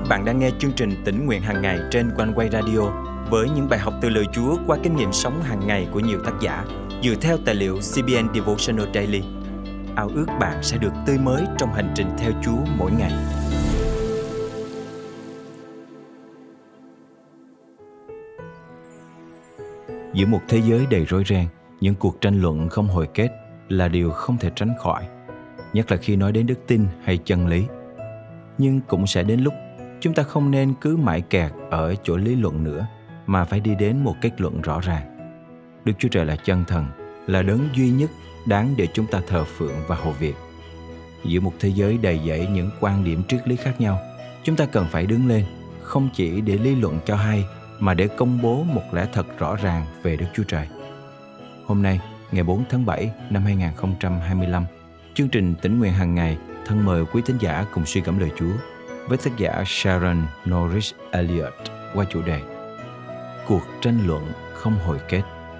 bạn đang nghe chương trình Tỉnh Nguyện Hàng Ngày trên Quanh Quay Radio với những bài học từ lời Chúa qua kinh nghiệm sống hàng ngày của nhiều tác giả dựa theo tài liệu CBN Devotional Daily. Ao ước bạn sẽ được tươi mới trong hành trình theo Chúa mỗi ngày. Giữa một thế giới đầy rối ren, những cuộc tranh luận không hồi kết là điều không thể tránh khỏi, nhất là khi nói đến đức tin hay chân lý. Nhưng cũng sẽ đến lúc chúng ta không nên cứ mãi kẹt ở chỗ lý luận nữa, mà phải đi đến một kết luận rõ ràng. Đức Chúa Trời là chân thần, là đấng duy nhất đáng để chúng ta thờ phượng và hầu việc. Giữa một thế giới đầy dẫy những quan điểm triết lý khác nhau, chúng ta cần phải đứng lên, không chỉ để lý luận cho hay, mà để công bố một lẽ thật rõ ràng về Đức Chúa Trời. Hôm nay, ngày 4 tháng 7 năm 2025, chương trình Tỉnh Nguyện Hàng Ngày thân mời quý thính giả cùng suy gẫm lời Chúa với tác giả Sharon Norris Elliott qua chủ đề Cuộc tranh luận không hồi kết.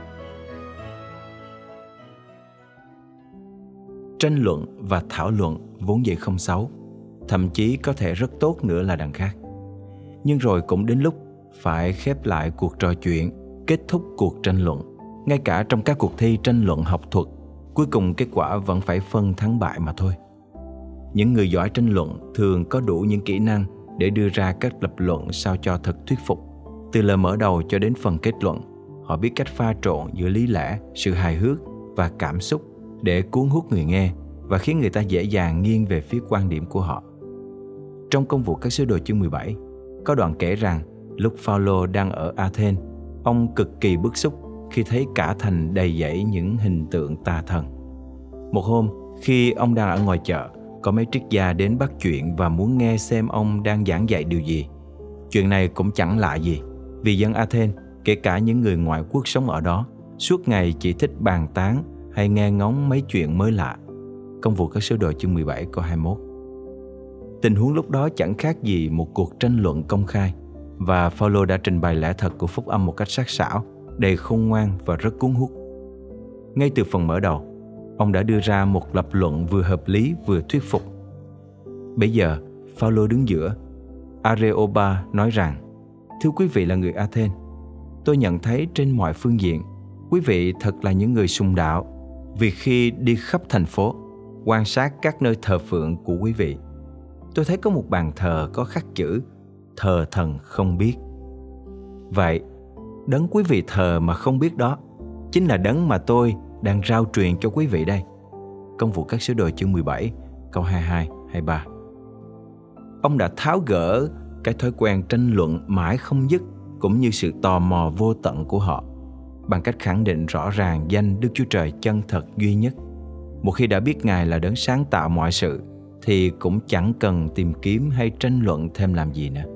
Tranh luận và thảo luận vốn dĩ không xấu, thậm chí có thể rất tốt nữa là đằng khác. Nhưng rồi cũng đến lúc phải khép lại cuộc trò chuyện, kết thúc cuộc tranh luận. Ngay cả trong các cuộc thi tranh luận học thuật, cuối cùng kết quả vẫn phải phân thắng bại mà thôi. Những người giỏi tranh luận thường có đủ những kỹ năng để đưa ra các lập luận sao cho thật thuyết phục. Từ lời mở đầu cho đến phần kết luận, họ biết cách pha trộn giữa lý lẽ, sự hài hước và cảm xúc để cuốn hút người nghe và khiến người ta dễ dàng nghiêng về phía quan điểm của họ. Trong Công vụ các sứ đồ chương 17, có đoạn kể rằng lúc Phao-lô đang ở Athens, ông cực kỳ bức xúc khi thấy cả thành đầy dẫy những hình tượng tà thần. Một hôm, khi ông đang ở ngoài chợ, có mấy triết gia đến bắt chuyện và muốn nghe xem ông đang giảng dạy điều gì. Chuyện này cũng chẳng lạ gì, vì dân Athens, kể cả những người ngoại quốc sống ở đó, suốt ngày chỉ thích bàn tán hay nghe ngóng mấy chuyện mới lạ. Công vụ các sứ đồ chương 17 câu 21. Tình huống lúc đó chẳng khác gì một cuộc tranh luận công khai, và Phao-lô đã trình bày lẽ thật của phúc âm một cách sắc sảo, đầy khôn ngoan và rất cuốn hút. Ngay từ phần mở đầu, ông đã đưa ra một lập luận vừa hợp lý vừa thuyết phục. Bây giờ, Phao-lô đứng giữa. Areopa nói rằng: Thưa quý vị là người Athens, tôi nhận thấy trên mọi phương diện, quý vị thật là những người sùng đạo, vì khi đi khắp thành phố, quan sát các nơi thờ phượng của quý vị, tôi thấy có một bàn thờ có khắc chữ thờ thần không biết. Vậy, đấng quý vị thờ mà không biết đó chính là đấng mà tôi đang rao truyền cho quý vị đây. Công vụ các sứ đồ chương 17 câu 22, 23. Ông đã tháo gỡ cái thói quen tranh luận mãi không dứt cũng như sự tò mò vô tận của họ bằng cách khẳng định rõ ràng danh Đức Chúa Trời chân thật duy nhất. Một khi đã biết Ngài là đấng sáng tạo mọi sự thì cũng chẳng cần tìm kiếm hay tranh luận thêm làm gì nữa.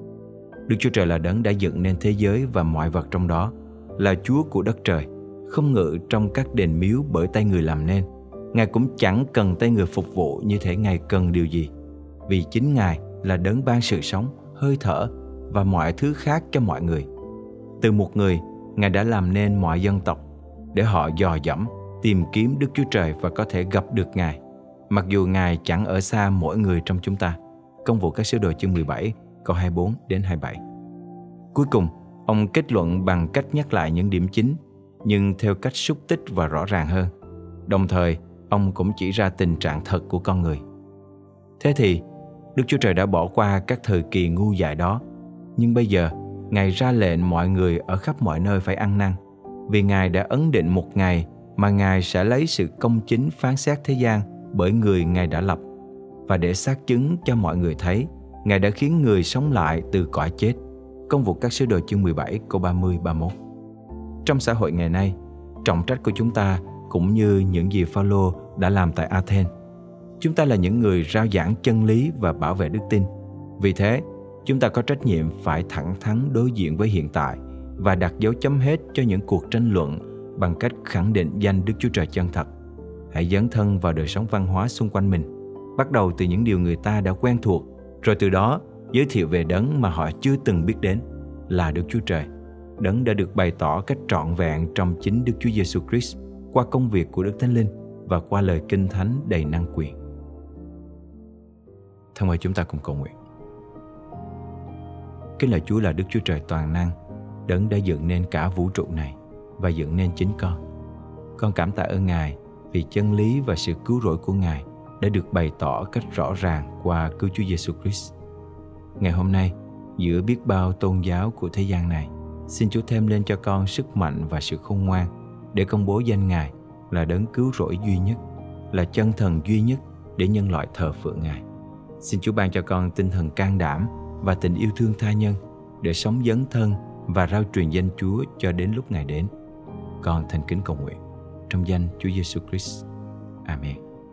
Đức Chúa Trời là đấng đã dựng nên thế giới và mọi vật trong đó, là Chúa của đất trời, không ngự trong các đền miếu bởi tay người làm nên. Ngài cũng chẳng cần tay người phục vụ như thể Ngài cần điều gì, vì chính Ngài là đấng ban sự sống, hơi thở và mọi thứ khác cho mọi người. Từ một người, Ngài đã làm nên mọi dân tộc để họ dò dẫm, tìm kiếm Đức Chúa Trời và có thể gặp được Ngài, mặc dù Ngài chẳng ở xa mỗi người trong chúng ta. Công vụ các sứ đồ chương 17 câu 24 đến 27. Cuối cùng, ông kết luận bằng cách nhắc lại những điểm chính, nhưng theo cách xúc tích và rõ ràng hơn. Đồng thời, ông cũng chỉ ra tình trạng thật của con người. Thế thì, Đức Chúa Trời đã bỏ qua các thời kỳ ngu dại đó, nhưng bây giờ, Ngài ra lệnh mọi người ở khắp mọi nơi phải ăn năn, vì Ngài đã ấn định một ngày mà Ngài sẽ lấy sự công chính phán xét thế gian bởi người Ngài đã lập, và để xác chứng cho mọi người thấy Ngài đã khiến người sống lại từ cõi chết. Công vụ các sứ đồ chương 17 câu 30-31. Trong xã hội ngày nay, trọng trách của chúng ta cũng như những gì Phao-lô đã làm tại Athens. Chúng ta là những người rao giảng chân lý và bảo vệ đức tin. Vì thế, chúng ta có trách nhiệm phải thẳng thắn đối diện với hiện tại và đặt dấu chấm hết cho những cuộc tranh luận bằng cách khẳng định danh Đức Chúa Trời chân thật. Hãy dấn thân vào đời sống văn hóa xung quanh mình, bắt đầu từ những điều người ta đã quen thuộc, rồi từ đó giới thiệu về đấng mà họ chưa từng biết đến là Đức Chúa Trời, đấng đã được bày tỏ cách trọn vẹn trong chính Đức Chúa Giêsu Christ qua công việc của Đức Thánh Linh và qua lời Kinh Thánh đầy năng quyền. Thân mời chúng ta cùng cầu nguyện. Kính lạy Chúa là Đức Chúa Trời toàn năng, Đấng đã dựng nên cả vũ trụ này và dựng nên chính con. Con cảm tạ ơn Ngài vì chân lý và sự cứu rỗi của Ngài đã được bày tỏ cách rõ ràng qua cứu Chúa Giêsu Christ. Ngày hôm nay, giữa biết bao tôn giáo của thế gian này, xin Chúa thêm lên cho con sức mạnh và sự khôn ngoan để công bố danh Ngài là Đấng cứu rỗi duy nhất, là chân thần duy nhất để nhân loại thờ phượng Ngài. Xin Chúa ban cho con tinh thần can đảm và tình yêu thương tha nhân để sống dấn thân và rao truyền danh Chúa cho đến lúc Ngài đến. Con thành kính cầu nguyện trong danh Chúa Giêsu Christ. Amen.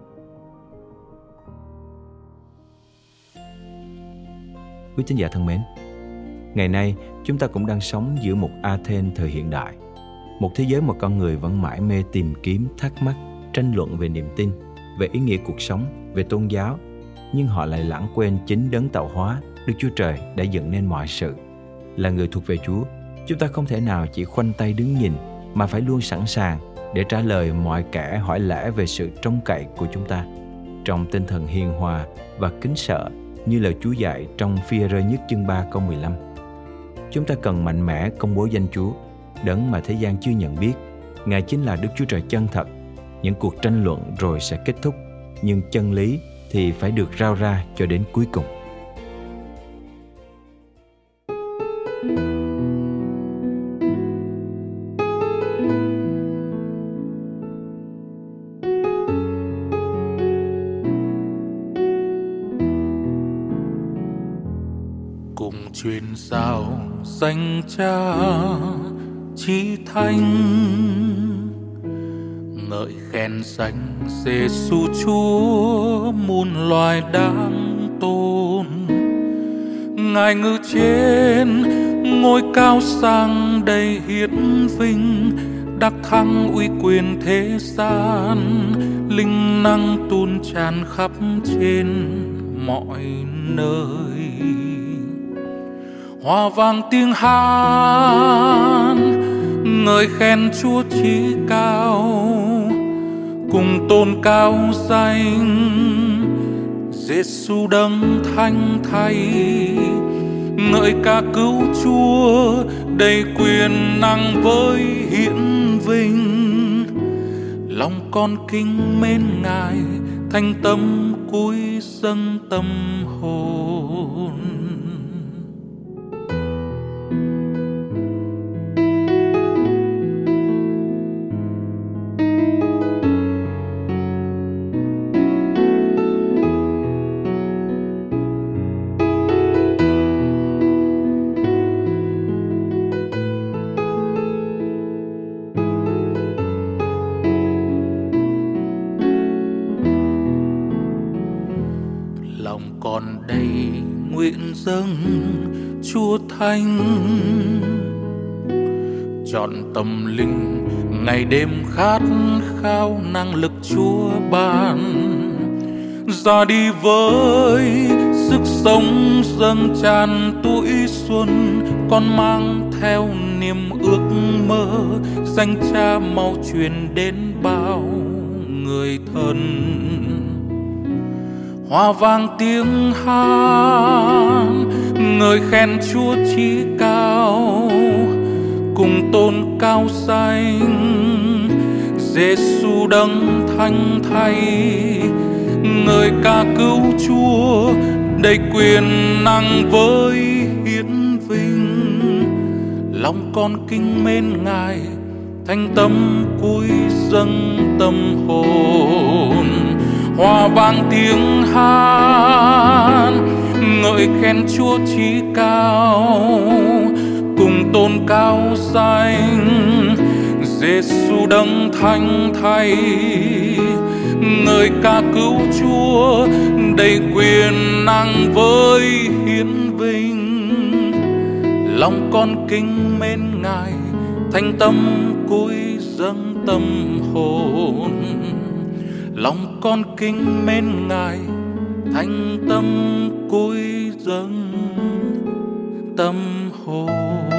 Quý tín giả thân mến, ngày nay chúng ta cũng đang sống giữa một Athens thời hiện đại, một thế giới mà con người vẫn mãi mê tìm kiếm, thắc mắc, tranh luận về niềm tin, về ý nghĩa cuộc sống, về tôn giáo, nhưng họ lại lãng quên chính Đấng tạo hóa, Đức Chúa Trời đã dựng nên mọi sự. Là người thuộc về Chúa, chúng ta không thể nào chỉ khoanh tay đứng nhìn, mà phải luôn sẵn sàng để trả lời mọi kẻ hỏi lẽ về sự trông cậy của chúng ta, trong tinh thần hiền hòa và kính sợ như lời Chúa dạy trong Phi-e-rơ nhất chương 3 câu 15. Chúng ta cần mạnh mẽ công bố danh Chúa, Đấng mà thế gian chưa nhận biết. Ngài chính là Đức Chúa Trời chân thật. Những cuộc tranh luận rồi sẽ kết thúc, nhưng chân lý thì phải được rao ra cho đến cuối cùng. Cùng truyền giao danh Cha chí thánh, ngợi khen danh Giêsu Chúa muôn loài đáng tôn. Ngài ngự trên ngôi cao sang đầy hiển vinh, đắc thắng uy quyền thế gian, linh năng tuôn tràn khắp trên mọi nơi. Hoa vang tiếng hát ngợi khen Chúa chí cao, cùng tôn cao danh Giêsu đấng thánh thay. Ngợi ca cứu Chúa đầy quyền năng với hiển vinh, lòng con kính mến Ngài, thành tâm cúi dâng tâm hồn. Lòng còn đầy nguyện dâng Chúa Thánh, trọn tâm linh ngày đêm khát khao năng lực Chúa ban. Ra đi với sức sống dâng tràn tuổi xuân, con mang theo niềm ước mơ danh Cha mau truyền đến bao người thân. Hoa vang tiếng hát ngợi khen Chúa chí cao, cùng tôn cao danh Giêsu đấng thánh thay. Ngợi ca cứu Chúa đầy quyền năng với hiển vinh, lòng con kính mến Ngài, thành tâm cúi dâng tâm hồn. Hoa vang tiếng hát ngợi khen Chúa chí cao, cùng tôn cao danh Giêsu đấng thánh thay. Ngợi ca cứu Chúa đầy quyền năng với hiển vinh, lòng con kính mến Ngài, thành tâm cúi dâng tâm hồn. Lòng con kính mến Ngài, thành tâm cúi dâng tâm hồn.